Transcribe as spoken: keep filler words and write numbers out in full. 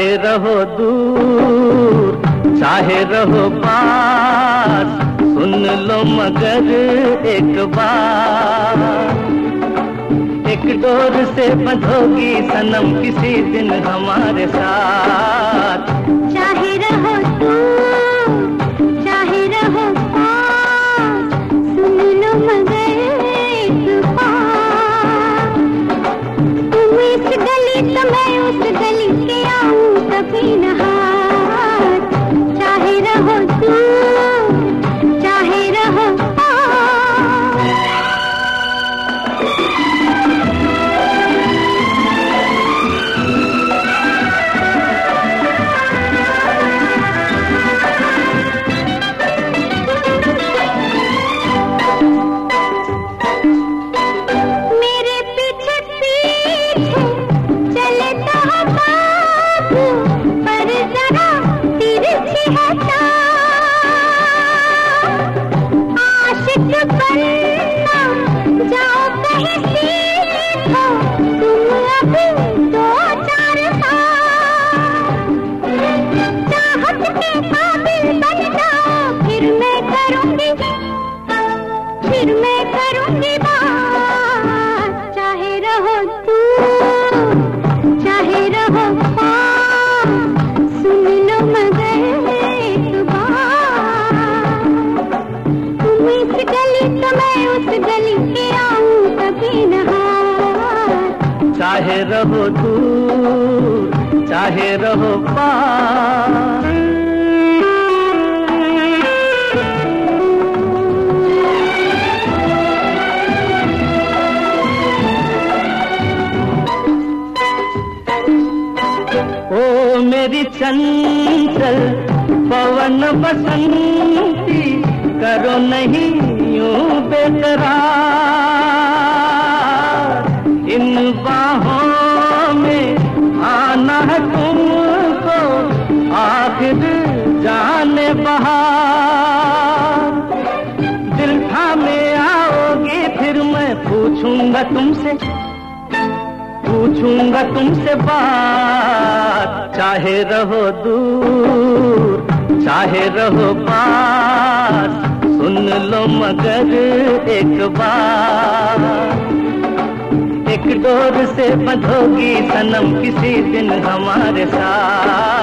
चाहे रहो दूर चाहे रहो पास, सुन लो मगर एक बार। एक डोर से बंधोगी सनम किसी दिन हमारे साथ। चाहे रहो दूर चाहे रहो पास, सुन लो मगर एक बार। तुम इस गली तो मैं उस गली के आऊं कभी न हाथ। चाहे रहो दूर चाहे रहो पास। मेरे पीछे पीछे चले तो हो बाबू, पर जरा तिरछी है चाल। आशिक बनना जाओ कहीं सीखो तुम अभी दो चार साल। चाहत के काबिल बन जाओ फिर मैं करूंगी फिर मैं करूंगी बात। चाहे रहो दूर चाहे रहो पास, सुन लो मगर एक बार। तुम इस गली तो मैं उस गली के आऊं कभी न हाथ। चाहे रहो दूर चाहे रहो पास। ओ मेरी चंचल पवन बसंती, करो नहीं यूं बेकरार। इन बाहों में आना है तुमको आखिर जाने बहार। दिल थामे आओगे फिर मैं पूछूंगा तुमसे पूछूंगा तुमसे बात। चाहे रहो दूर चाहे रहो पास, सुन लो मगर एक बार। एक डोर से बंधोगी सनम किसी दिन हमारे साथ।